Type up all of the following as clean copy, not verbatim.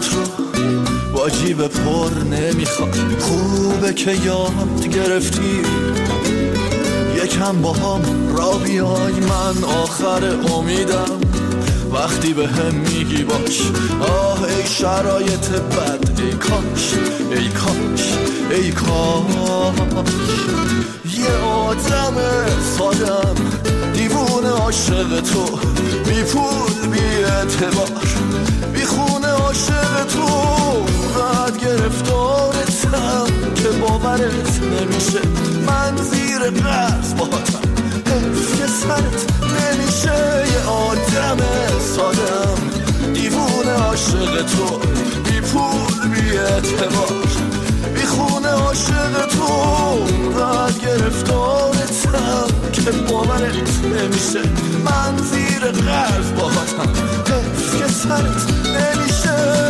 رو با جیب پر نمیخواد. خوبه که یاد گرفتی یکم با هم را بیای، من آخر امیدم وقتی به هم میگی باش. آه ای شرایط بد، ای کاش ای کاش ای کاش یه آدم سادم دیوونه عاشق تو، بی پول بی اعتبار بی خونه عاشق تو، بعد گرفتارتم که باورت نمیشه، من زیر قرض باهاتم حیف که سرت نمیشه. یه آدم سادم دیوونه عاشق تو، بی پول بی اعتبار بی خونه عاشق تو، بعد گرفتارتم که باورت نمیشه، من زیر قرض باهاتم حیف که سرت نمیشه.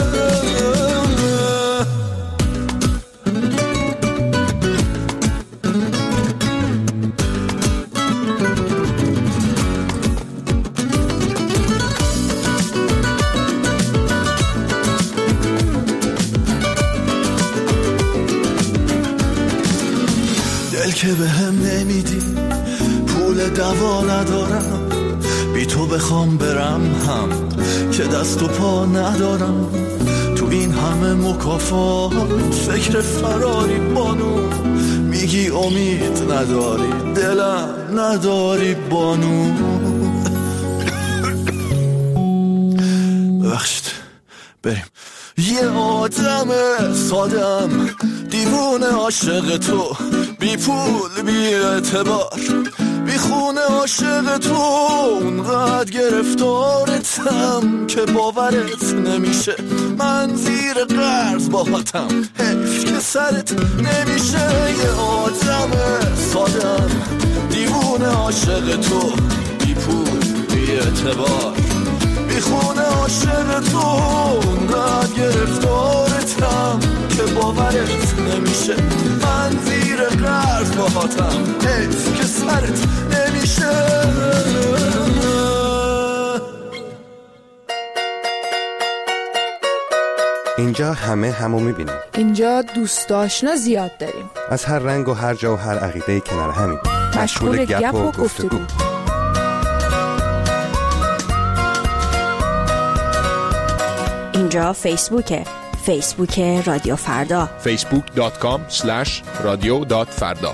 که به هم nemiدی پول دوا ندارم، بی تو بخوام برم هم که دست و پا ندارم، تو این همه مکافات فکر فراری بانو، میگی امید نداری دلم نداری بانو. ببخشید بریم. یه آدم سادم دیوونه عاشق تو، بی پول بی اعتبار بی خونه عاشق تو، اونقدر گرفتارتم که باورت نمیشه، من زیر قرض باهاتم حیف که سرت نمیشه. یه آدم سادم دیوونه عاشق تو، بی پول بی اعتبار بی خونه عاشق تو، اونقدر گرفتارتم که باورت نمیشه، من زیر قرض باهاتم حیف که سرت نمیشه. اینجا همه همو میبینیم، اینجا دوست آشنا زیاد داریم، از هر رنگ و هر جا و هر عقیده‌ای کنار همین، مشغول گپ و گفتگو. اینجا فیسبوکه، فیسبوک رادیو فردا، facebook.com/radio.farda.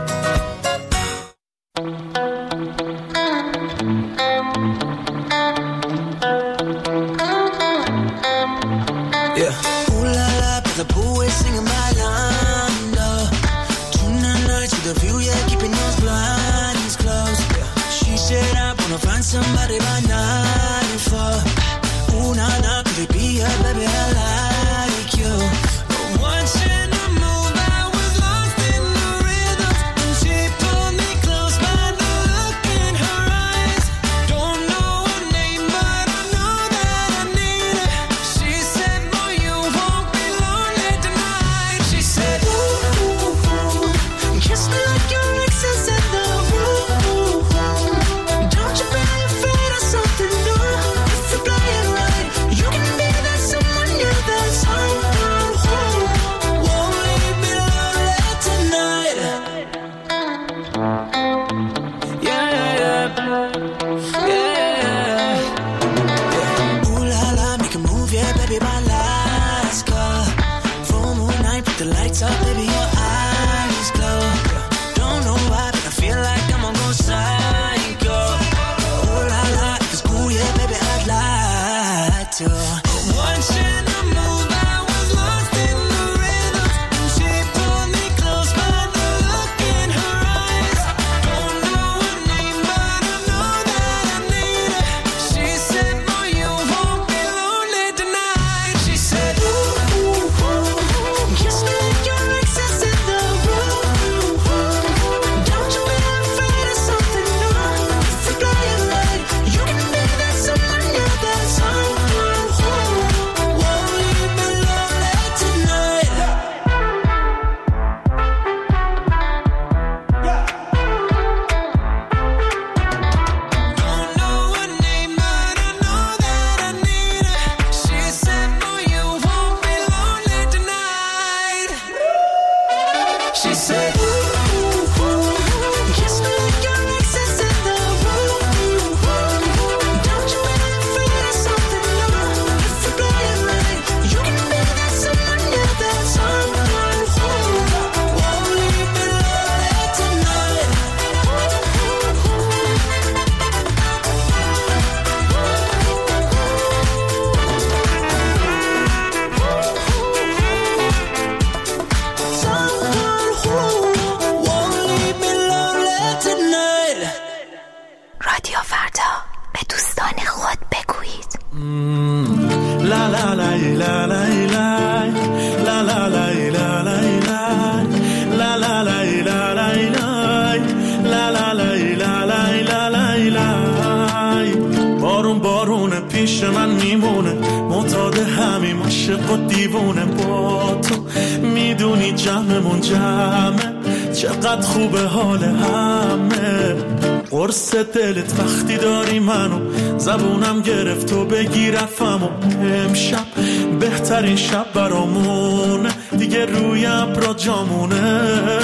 Somebody by 94. Ooh, nah, nah, could it be her, baby? I like you. But once in a mood, I was lost in the rhythm, and she pulled me close by the look in her eyes. Don't know her name, but I know that I need her. She said, boy, you won't be lonely tonight. She said, ooh, ooh, ooh, kiss me like your ex is in the room. Don't you be afraid of something new. خود دیوونه با تو، میدونی جمعمون جمعه، چقدر خوبه حال همه. قرص دلت وقتی داری منو، زبونم گرفت و بگی رفتم و امشب بهترین شب برامونه، دیگه روی ابرا جامونه.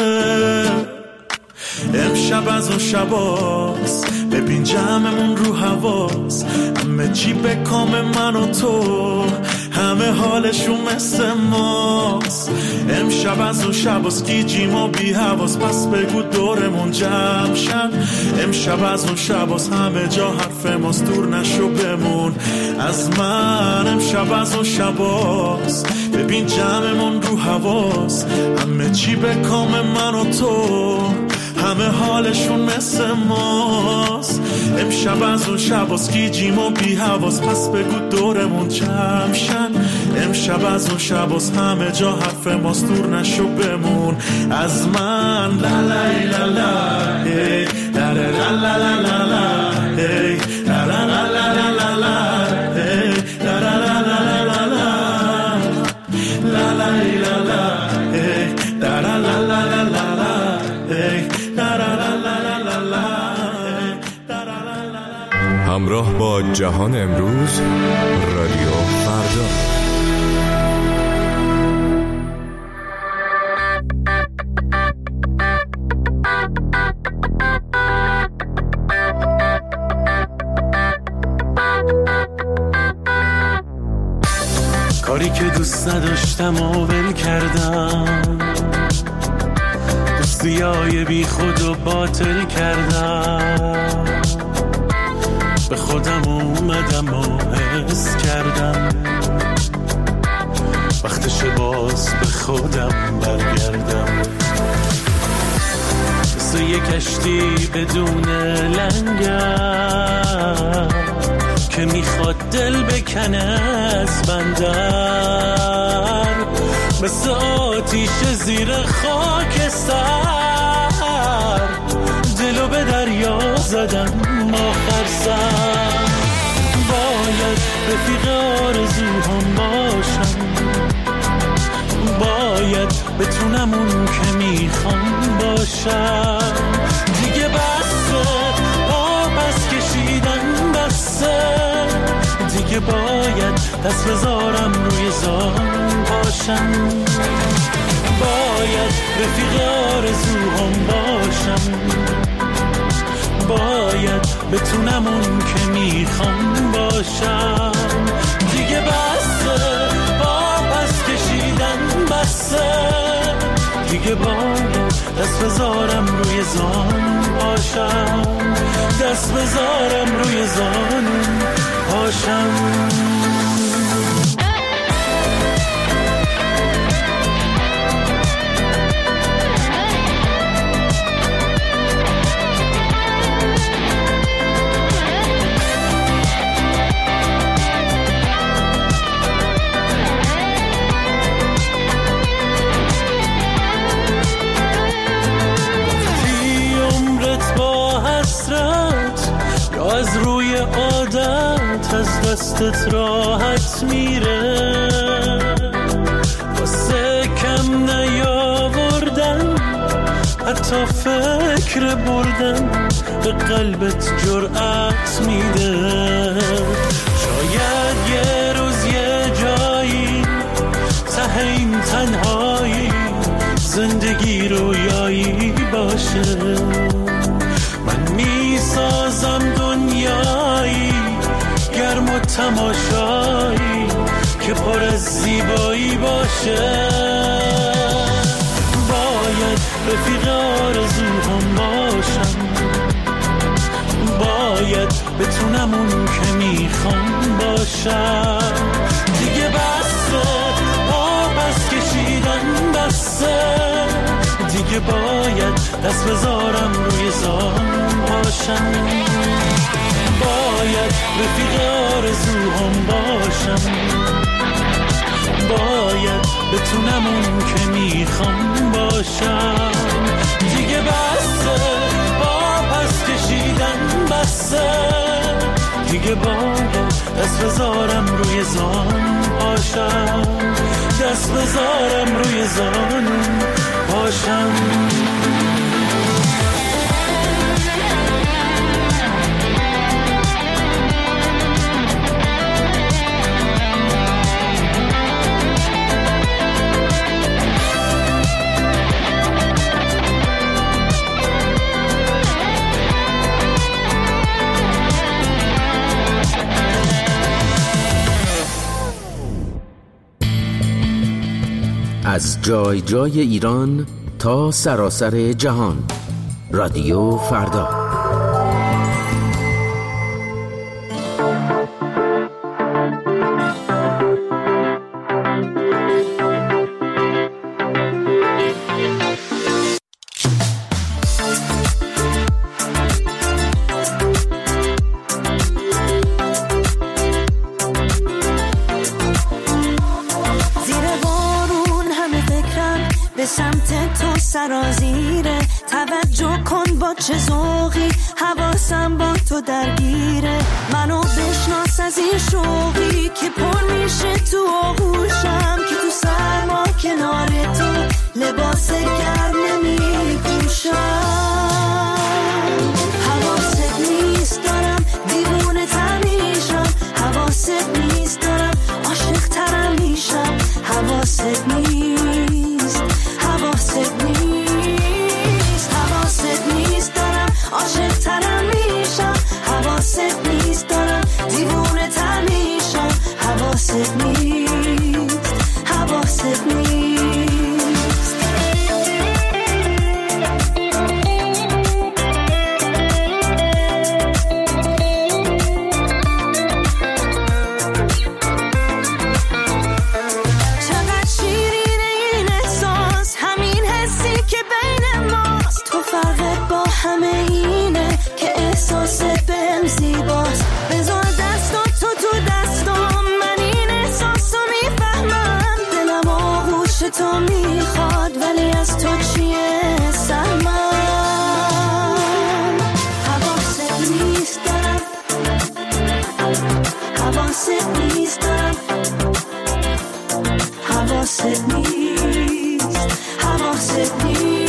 امشب از اون شباست، ببین جمعمون رو حواس، همه چی به کام من و تو، همه حالشون مثل ماست. امشب از اون شباست، گیجیم و بی حواس، پس بگو دورمون جمع شن. امشب از اون شباست، همه جا حرف ماست، دور نشو بمون از من. امشب از اون شباست، ببین جمعمون رو حواس، همه چی به کام من و تو، همه حالشون مثل ماست. امشب از اون شباست، گیجیم و بی حواس، پس بگو دورمون جمع شن. امشب از اون شباست، همه جا حرف ماست، دور نشو بمون از من. لا لا لا لا هی لا لا لا لا لا لا هی لا لا لا لا لا لا هی لا لا لا لا لا لا لا لا لا هی لا لا لا لا لا لا هی. همراه با جهان امروز، رادیو فردا. کاری که دوست نداشتم و ول کردم، دوستیای بی خود و باطل کردم، به خودم اومدم و حس کردم وقتش باز به خودم برگردم. مثل یک کشتی بدون لنگر که میخواد دل بکنه از بندر، مثل آتیش زیر خاکستر، دلو به دریا زدم آخر سر. باید رفیق آرزوهام باشم، باید بتونم اون که میخوام باشم. دیگه بسه پس کشیدن بسه، دیگه باید دست بذارم روی زان باشم. باید رفیق آرزوهام باشم، باید بتونم اون که میخوام باشم. دیگه بسه پس کشیدن بسه، دیگه باید دست بذارم روی زان باشم، دست بذارم روی زان باشم. از روی عادت از دستت راحت میره، واسه کم نیاوردن حتی فکر بردن به قلبت جرأت میده. شاید یه روز یه جایی ته این تنهایی زندگی رویایی باشه، من میسازم دنیایی گرم و تماشایی که پر از زیبایی باشه. باید رفیق آرزوهام باشم، باید بتونم اون که میخوام باشم. دیگه بسه پس کشیدن بسه، دیگه باید دست بذارم روی زان باشم. باید رفیق آرزوهام باشم، باید بتونم اون که میخوام باشم. دیگه بسه پس کشیدن بسه، دیگه باید دست بذارم روی زان باشم. باشم، دست بذارم روی زانو باشم. از جای جای ایران تا سراسر جهان، رادیو فردا. سرازیره توجه کن با چه ذوقی، حواسم با تو درگیره، منو بشناس از این شوقی که پر میشه تو آغوشم، که تو سرما کنار تو لباس گرم نمیپوشم. حواست نیست دارم دیوونه تمیشم، حواست نیست دارم عاشق ترم میشم، حواست نیست، حواست نیست، حواست نیست دارم عاشق ترم میشم، حواست نیست دارم دیوونه تر میشم، حواست نیست، حواست نیست. همه اینه که احساس بهم زیباست، بذار دستات تو دستام، من این احساس رو میفهمم، دلم آغوش تو میخواد ولی از تو چیه سرمم. حواست نیست دارم، حواست نیست دارم، حواست نیست، حواست نیست،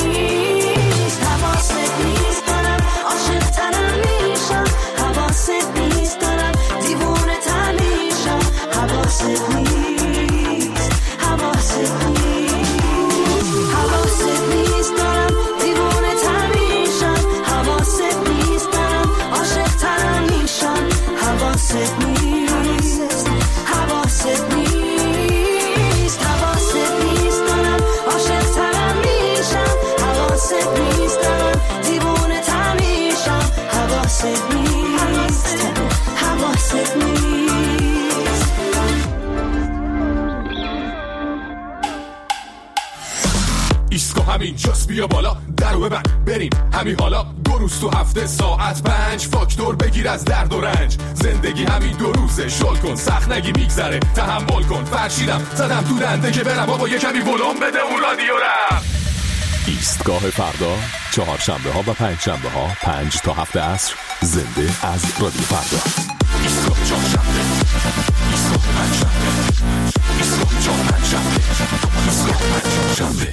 حواست نیست دارم دیوونه تر میشم، حواست نیست، حواست نیست، حواست نیست دارم دیوونه تر میشم، حواست نیست دارم عاشق ترم میشم، حواست نیست، حواست نیست، حواست نیست دارم عاشق ترم میشم، حواست نیست دارم دیوونه تر میشم، حواست نیست. ایستگاه همین جاست، بیا بالا درو ببند بریم همین حالا، 2 روز تو هفته ساعت 5 فاکتور بگیر از درد و رنج، زندگی همین 2 روزه شل کن، سخت نگی میگذره تحمل کن، فرشیدم زدم تو دنده که برم بابا یه کمی ولوم بده اون رادیو رم. ایستگاه فردا، 4 شنبه ها و 5 شنبه ها 5 تا 7 عصر، زنده از رادیو فردا. ایستگاه 4 شنبه، ایستگاه 5 شنبه، ایستگاه 4 5 شنبه، ایستگاه 5 شنبه.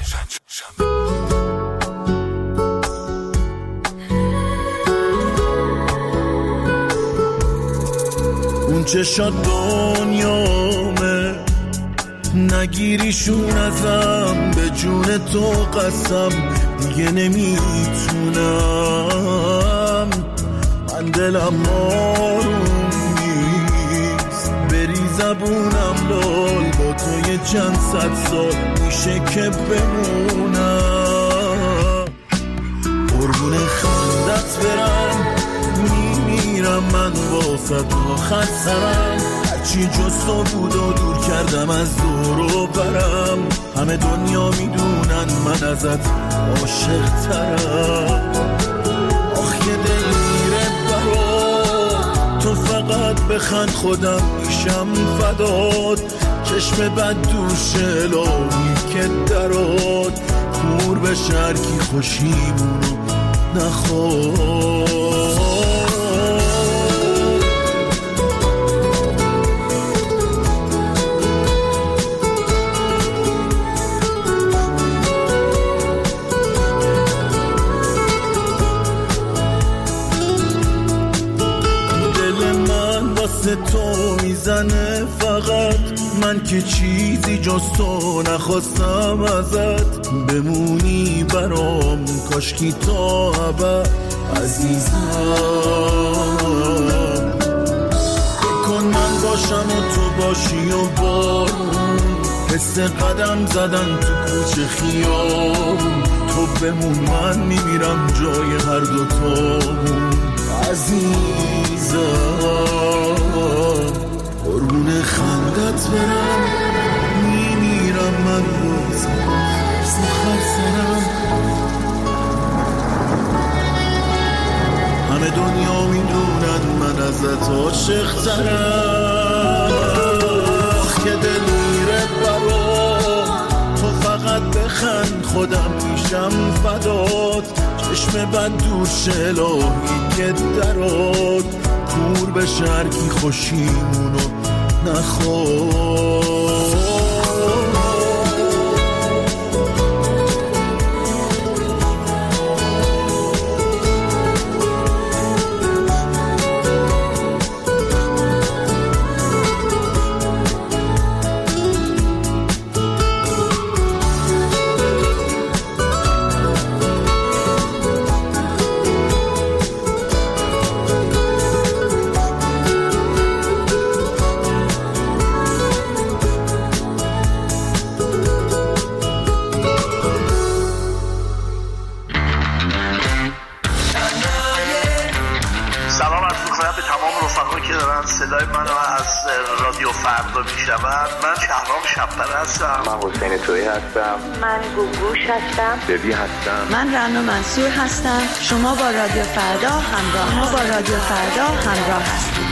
اون چشات دنیامه، نگیریشون ازم، به جون تو قسم دیگه نمیتونم، من دلم آروم نیست، بری زبونم لال، با تو یه چند صد سال میشه که بمونم، قربون خندت برم، میمیرم من واسه تو خسرم، هرچی جز تو بود و دور کردم از دور و برم، همه دنیا میدونن من ازت عاشق ترم، آخ یه دل میره برات، تو فقط بخند خودم میشم فدات، چشم بد دوشه لامی که درات، کور به شرکی خوشیمونو نخواد. حرفات تو میزنه فقط، من که چیزی جز تو نخواستم ازت، بمونی برام کاشکی تا ابد عزیزم. بکن من باشم و تو باشی و بارون، حس قدم زدن تو کوچه خیابون، تو بمون من میمیرم جای هر دوتامون عزیزم. قربون خندت برم میمیرم من روزم سخر سرم، همه دنیا میدونن من ازت عاشق ترم. که دل میره برام تو فقط بخند، خودم میشم فدات، چشم بد دوش الهی که درات، کور به شرکی خوشیمونو نخواد. صدای منو از رادیو فردا میشنوند. من شهرام شب‌پره هستم. من حسین تویی هستم. من گوگوش هستم. ببی هستم. من رنا منصور هستم. شما با رادیو فردا همراه هستید.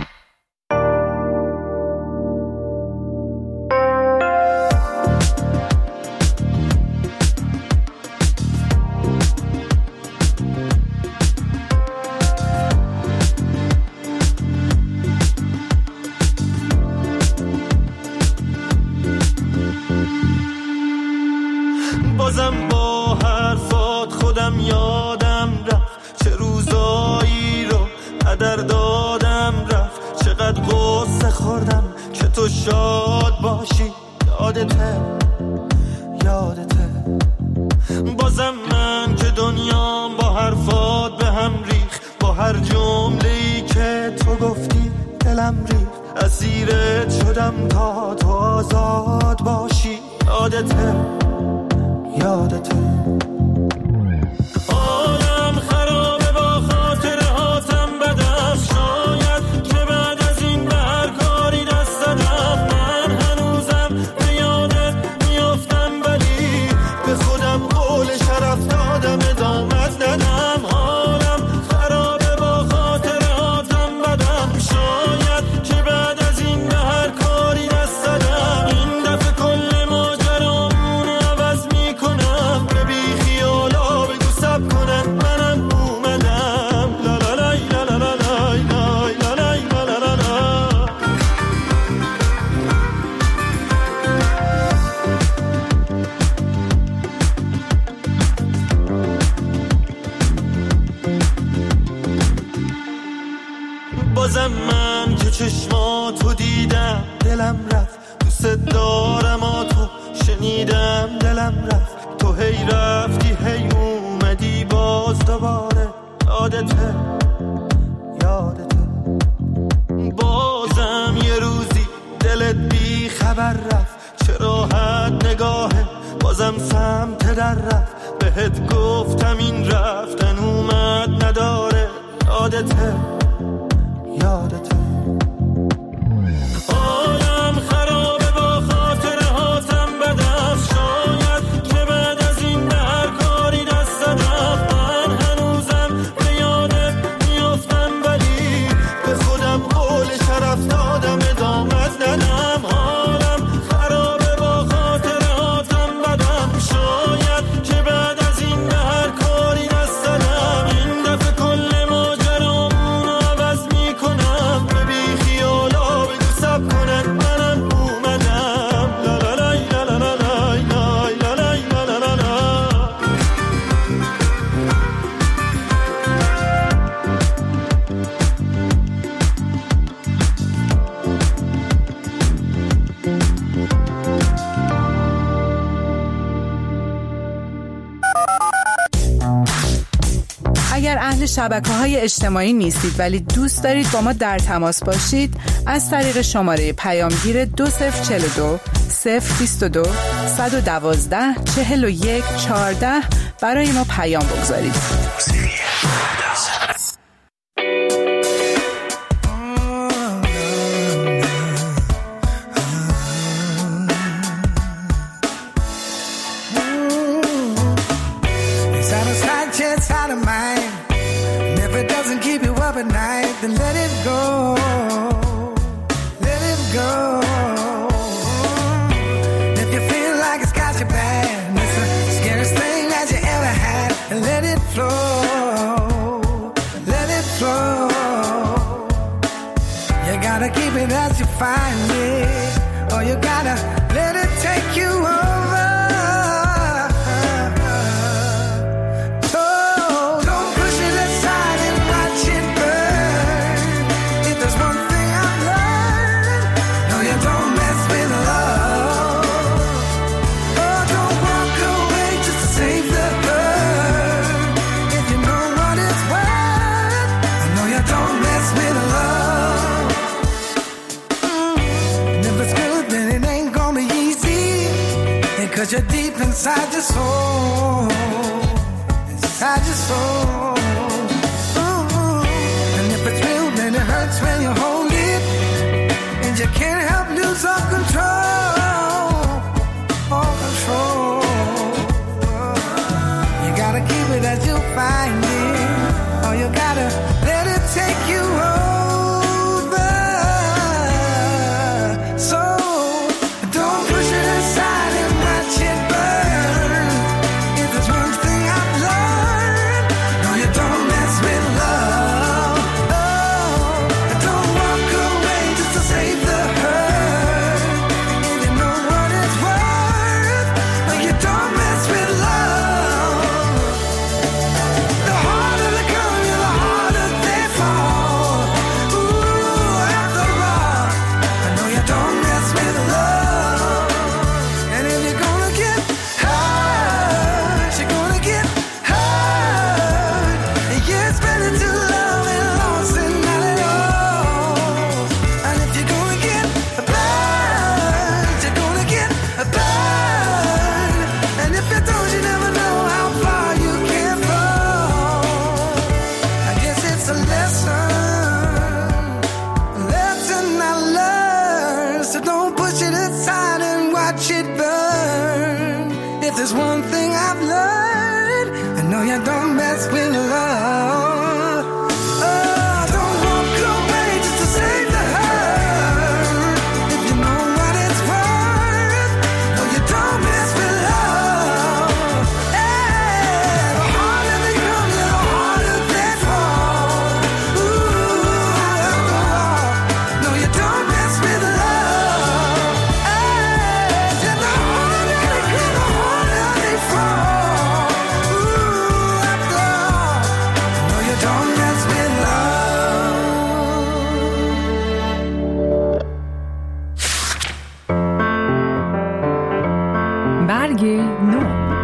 بازم با حرفات خودم یادم رفت، چه روزایی رو هدر دادم رفت، چقدر غصه خوردم که تو شاد باشی. یادته بازم من که دنیام با حرفات به هم ریخ، با هر جمله‌ای که تو گفتی دلم ریخ، اسیرت شدم تا تو آزاد باشی. یادته عالم خرابه با خاطره هاتم بدم، شاید که بعد از این به هر کاری دست دادم، من هنوزم به یادت میافتم ولی به خودم قول شرف دادم ادامت ندم. عالم خرابه با خاطره هاتم بدم، شاید که بعد از این به هر کاری دست دادم، این دفعه کل ماجرامون عوض میکنم، به بی خیالا بگو سب کنن منم اومدم. لا لا لای لا لا لا لای لای لا لای لا لا لا لا. بازم من که چشماتو دیدم دلم رفت، دوست دارم تو شنیدم دلم رفت، تو هی رفتی هی اومدی باز دوباره. یادته بازم یه روزی دلت بی خبر رفت، چه راحت نگاهه بازم سمت در رفت، بهت گفتم این رفتن اومد نداره. یادته عالم خرابه با خاطره هاتم بدم، شاید که بعد از این به هر کاری دست دادم، من هنوزم به یادت میافتم ولی به خودم قول شرف دادم ادامت ندم. عالم خرابه با خاطره هاتم بدم، شاید که بعد از این به هر کاری دست دادم، این دفعه کل ماجرامون عوض میکنم، اگر اهل شبکه‌های اجتماعی نیستید ولی دوست دارید با ما در تماس باشید، از طریق شماره پیامگیر 2042 022 112 41 14 برای ما پیام بگذارید. Let it go, let it go. If you feel like it's got you bad, it's the scariest thing that you ever had. Let it flow, let it flow. You gotta keep it as you find it, or you gotta let it take you over. Cause you're deep inside your soul, inside your soul. And if it's real, then it hurts when you hold it, and you can't help lose all control, all control. You gotta keep it as you find it, or you gotta let it take you over. So don't push it aside and watch it burn. If there's one thing I've learned, no, you don't mess with love. Oh, don't walk away just to save the hurt. If you know what it's worth, no, you don't mess with love. The harder they come, the harder they fall. Ooh, after all, I know you don't mess with love. And if you're gonna get hurt, you're gonna get hurt. Yeah, it's better to love and lost than not at all. And if you're gonna get burned, you're gonna get burned. And if you don't, you never know how far you can fall. I guess it's a lesson I learned. So don't push it aside and watch it burn. If there's one thing I've learned, I know you don't mess with love. Oh, don't walk away just to save the hurt. If you know what it's worth, no, you don't mess with love. Hey, the harder they come, the harder they fall. Ooh, after all, no, you don't mess with love. Hey, the harder they come, the harder they fall. Ooh, after all, no, you don't mess with love. برگ نو.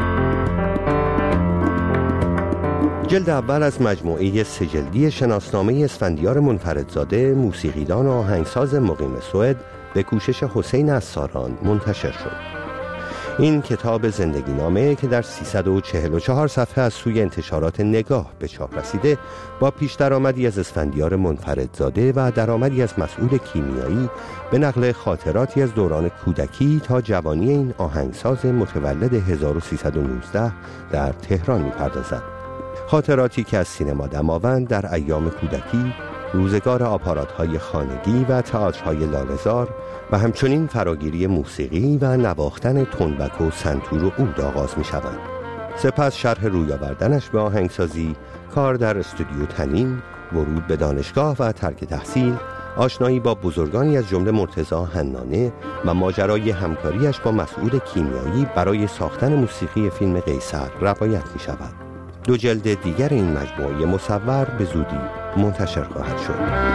جلد اول از مجموعه سه‌جلدی شناسنامه اسفندیار منفردزاده، موسیقیدان و آهنگساز مقیم سوئد، به کوشش حسین عصاران منتشر شد. این کتاب زندگی نامه که در 344 صفحه از سوی انتشارات نگاه به چاپ رسیده، با پیش درآمدی از اسفندیار منفردزاده و درآمدی از مسئول کیمیایی به نقل خاطراتی از دوران کودکی تا جوانی این آهنگساز متولد 1319 در تهران می‌پردازد. خاطراتی که از سینما دماوند در ایام کودکی، روزگار آپارات‌های خانگی و تئاترهای لاله‌زار و همچنین فراگیری موسیقی و نواختن تنبک و سنتور و عود آغاز می‌شوند. سپس شرح روی آوردنش به آهنگسازی، کار در استودیو تنین، ورود به دانشگاه و ترک تحصیل، آشنایی با بزرگانی از جمله مرتضی حنانه و ماجرای همکاریش با مسعود کیمیایی برای ساختن موسیقی فیلم قیصر روایت می‌شود. 2 جلد دیگر این مجموعه مصور به زودی منتشر خواهد شد.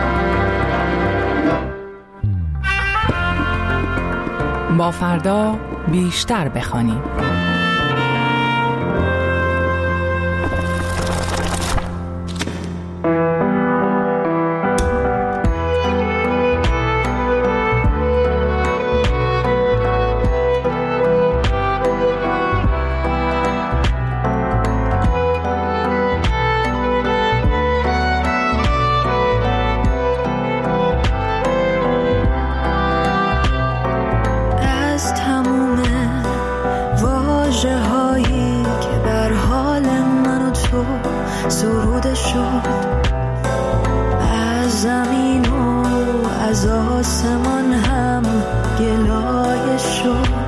با فردا بیشتر بخوانیم. تو سروده شد، از زمین و از آسمان هم گلایه شد.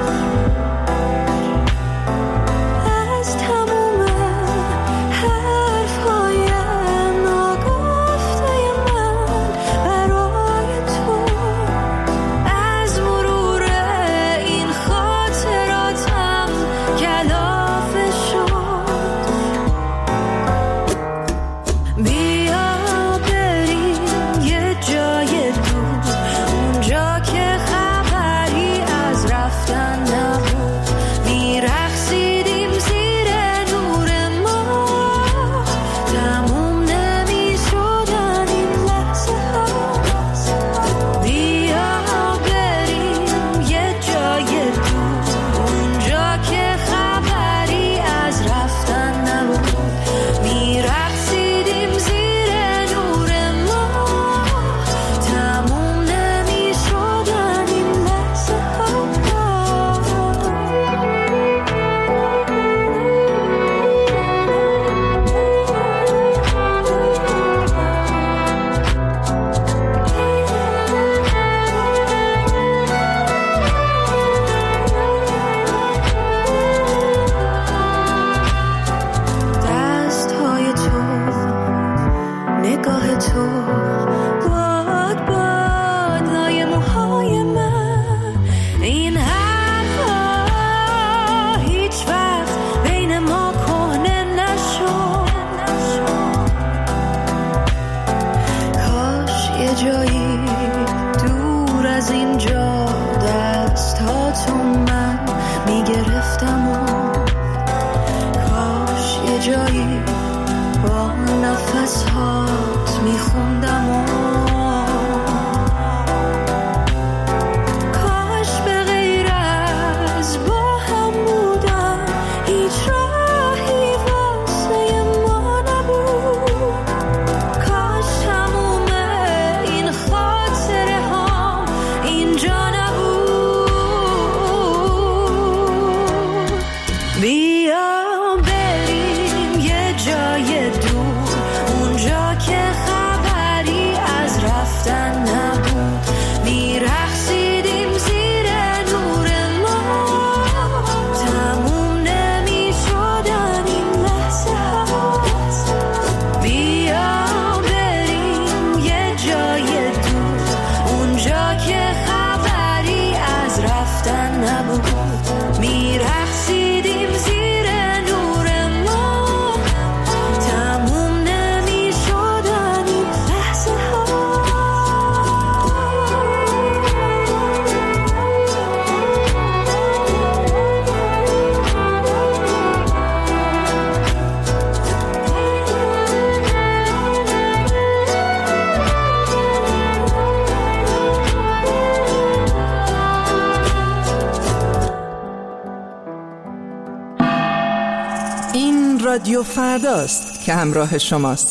رادیو فرداست که همراه شماست.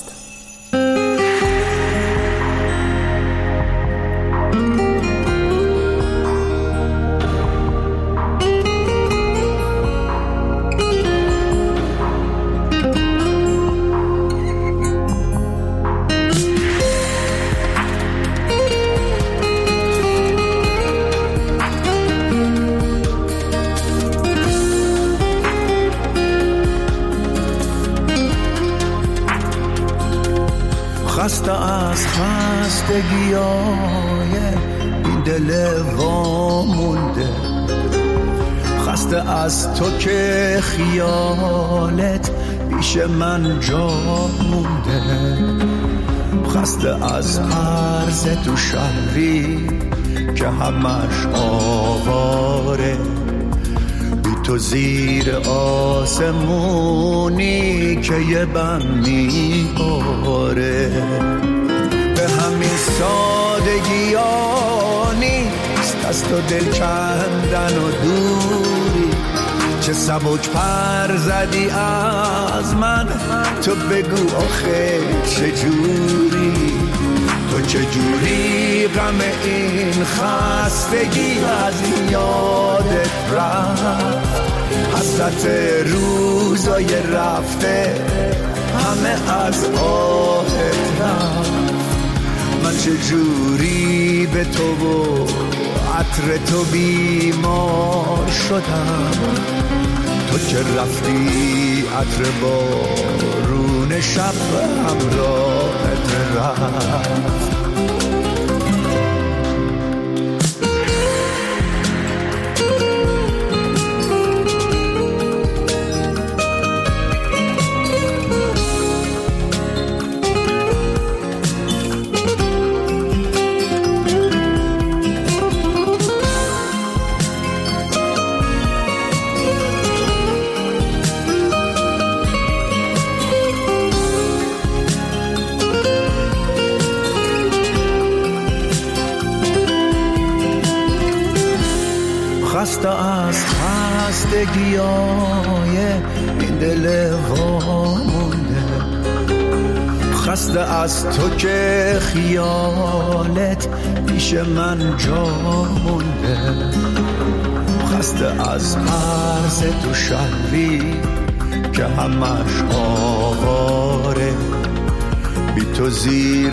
خسته از خستگیای این دل وامونده، خسته از تو که خیالت پیش من جا مونده، خسته از عرض تو شهری که همش آواره، بی تو زیر آسمونی که یه بم میباره. به همین سادگی ها نیست از تو دل کندن و دوری، چه سبک پر زدی از من، تو بگو آخه چجوری، تو چجوری غم این خستگی از این یادت رفت، حسرت روزای رفته همه از آهت رفت. من چجوری به تو و عطر تو بیمار شدم. تو که رفتی عطر بارون شب همراهت رفت. خسته از خستگیای این دل وامونده. خسته از تو که خیالت پیش من جا مونده. خسته از عرض تو شهری که همش آواره. بی تو زیر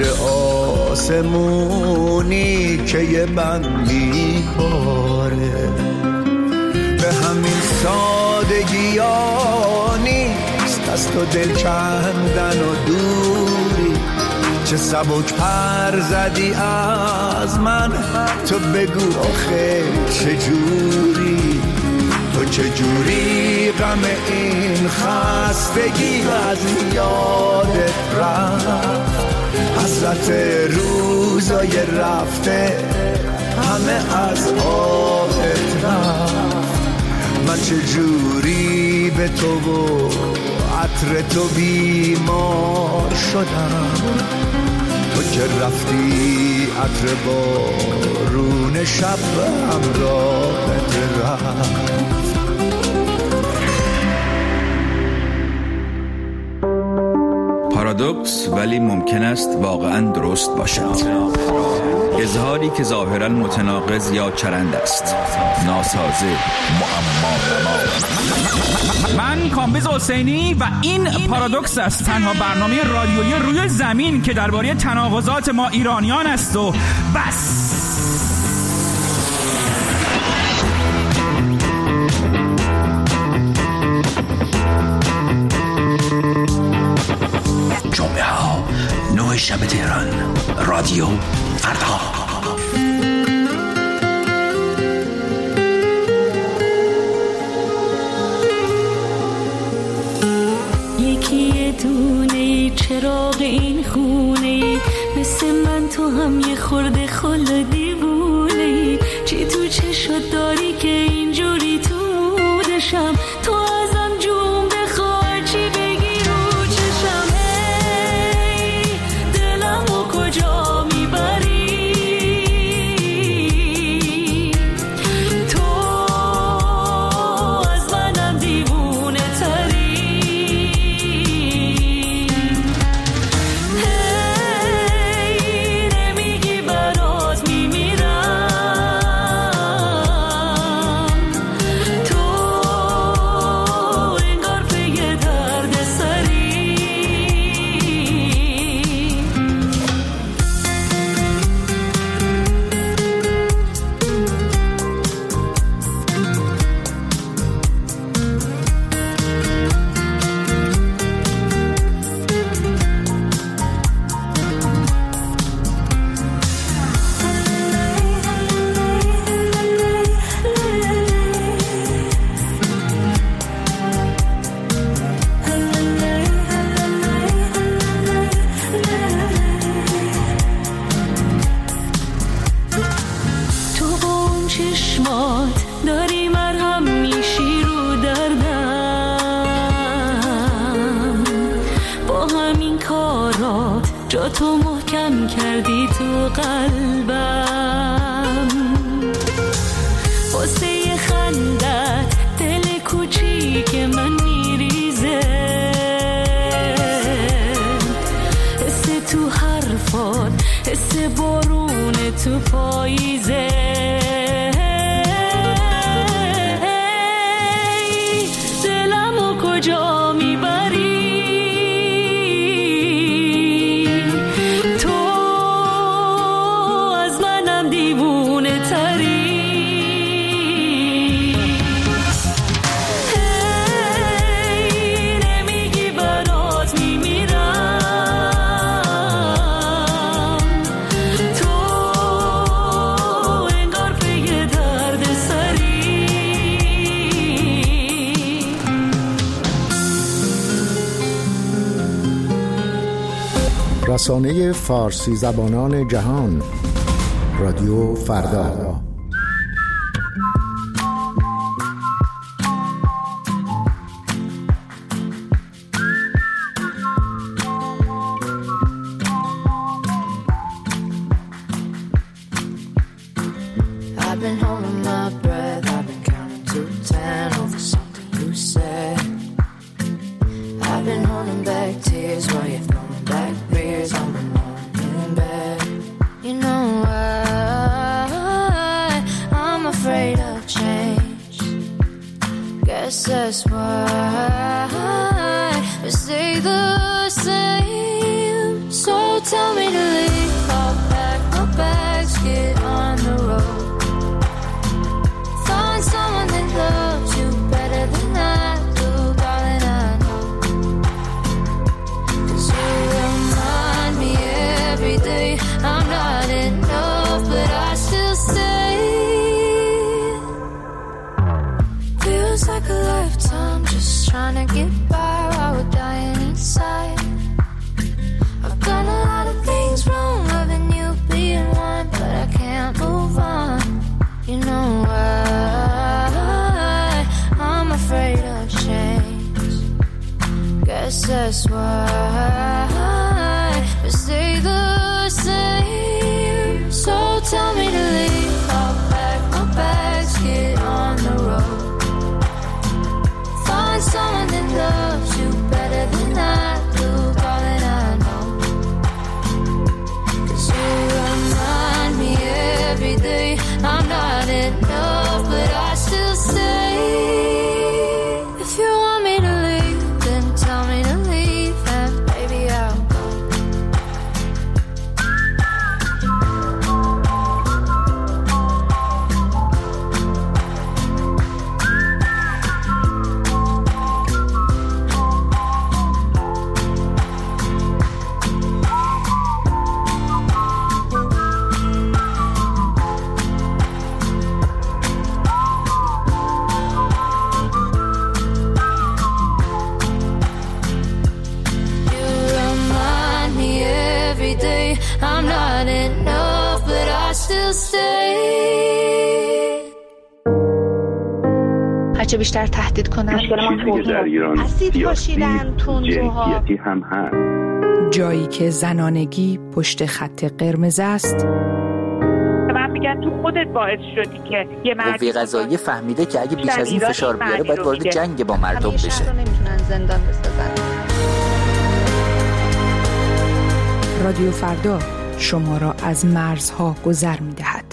آسمونی که یه بند میباره. به همین سادگی ها نیست از تو دل کندن و دوری. چه سبک پر زدی از من تو بگو آخه چجوری. تو چجوری غم این خستگی از یادت رفت. حسرت روزای رفته همه از آهت رفت. من چجوری به تو و عطر تو بیمار شدم. تو که رفتی عطر بارون شب همراهت رفت. پارادوکس ولی ممکن است واقعا درست باشد. اظهاری که ظاهرا متناقض یا چرند است. ناسازه، معما. من کامبیز حسینی و این پارادوکس است، تنها برنامه رادیویی روی زمین که درباره تناقضات ما ایرانیان است و بس. جمعه ها 9 شب تهران، رادیو فردا. یکی دونه چراغ این خونه، مثل من تو هم یه خورده خل دیوونه. چی تو چشت داری که اینجوری تو مودشم؟ تو ازم جون بخواه چی بگی رو چشم؟ ای دلم و کجا میبری؟ تو از منم دیوونه تری. داری مرهم میشی رو دردم. با همین کارات جا تو محکم کردی تو قلبم. واسه خندت دل کوچیک من میریزه. حس تو حرفات، حس بارون تو پاییزه. دلمو کجا میبری؟ رسانه فارسی زبانان جهان، رادیو فردا. I've been holding my breath, I've been counting to 10 over something you said. I've been holding back tears while you're throwing back beers on the morning bed. You know why I'm afraid of change. Guess that's why we stay the same. So tell me to leave, I'll pack my bags, get on the road. Find someone that loves you better than I do, darling, I know. 'Cause you remind me every day I'm not enough, but I still stay. Feels like a lifetime just trying to get by while we're dying inside. I've done a lot of things wrong, loving you being one, but I can't move on. You know why I'm afraid of change. Guess that's why we stay the same. So tell me to leave, I'll pack my bags, get on the road. Find someone that loves you better than I do, darling, I know. 'Cause you remind me every day I'm not enough, but I still stay. If you want me to leave, then tell me to leave, and baby I'll go. I'm not enough, but I still stay. هرچه بیشتر تهدید کنن چیزی که در ایران سیاسی جنسیتی هم هست. جایی که زنانگی پشت خط قرمز است. من میگم تو خودت باعث شدی که یه قوه قضاییه فهمیده که اگه بیش از این فشار بیاره باید وارد جنگ با مردم بشه. همیشه نمیتونن زندان بسازن. رادیو فردا شما را از مرزها گذر می‌دهد.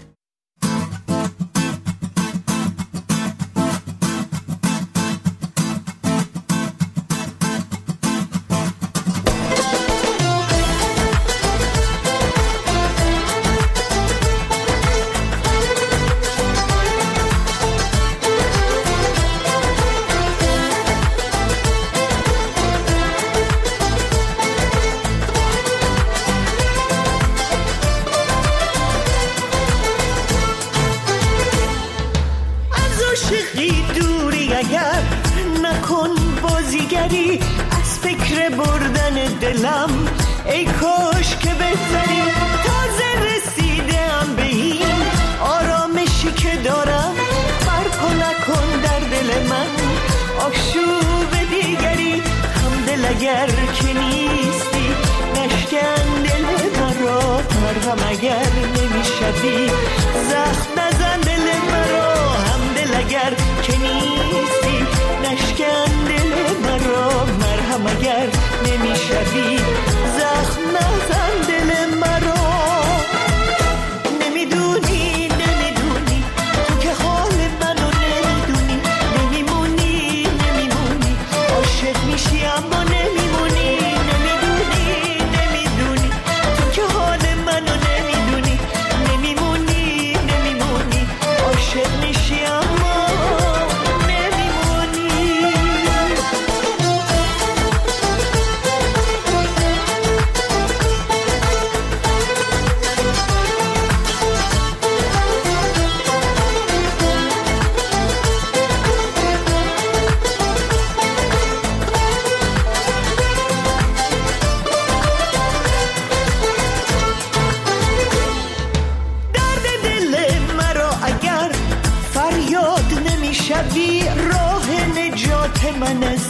دلم ای کاش که بهتری تازه رسیدم به این آرامشی که دارم. برپا نکن در دل من آشوب دیگری، همدل اگر که نیستی نشکن دل مرا، مرهم اگر نمیشدی زخم نزن دل مرا، همدل اگر که نیستی نشکن دل مرا، مرهم اگر نمیشوی زخم نزن دل مرا. نمیدونی تو که حال منو نمیدونی، نمیمونی عاشق میشی اما نمیمونی. نمیدونی تو که حال منو نمیدونی، نمیمونی عاشق میشی اما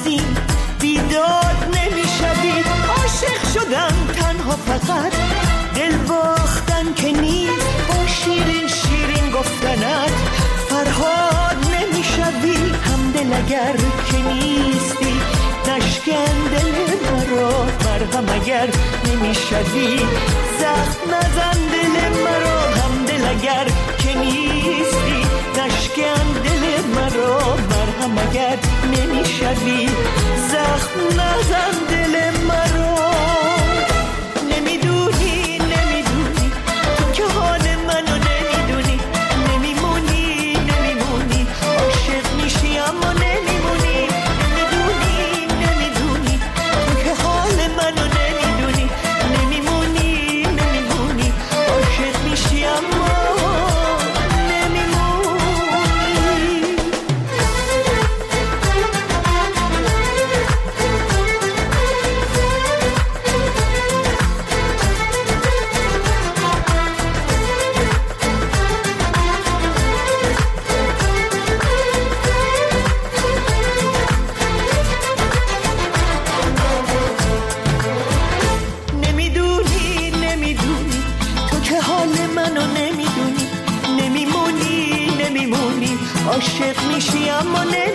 هستیم بیداد نمیشوی. عاشق شدن تنها فقط دل باختن که نیست، با شیرین شیرین گفتنت فرهاد نمیشوی. همدل اگر که نیستی نشکن دل مرا، مرهم اگر نمیشوی زخم نزن دل مرا. همدل اگر که نیستی نشکن دل مرا، مرهم اگر نمیشوی زخم نزن دل مرا. نمیدونی نمیدونی تو که حال منو نمیدونی، نمیمونی نمیمونی عاشق میشی اما نمیمونی. نمیدونی نمیدونی تو که حال منو نمیدونی، نمیمونی نمیمونی عاشق میشی اما عاشق میشی اما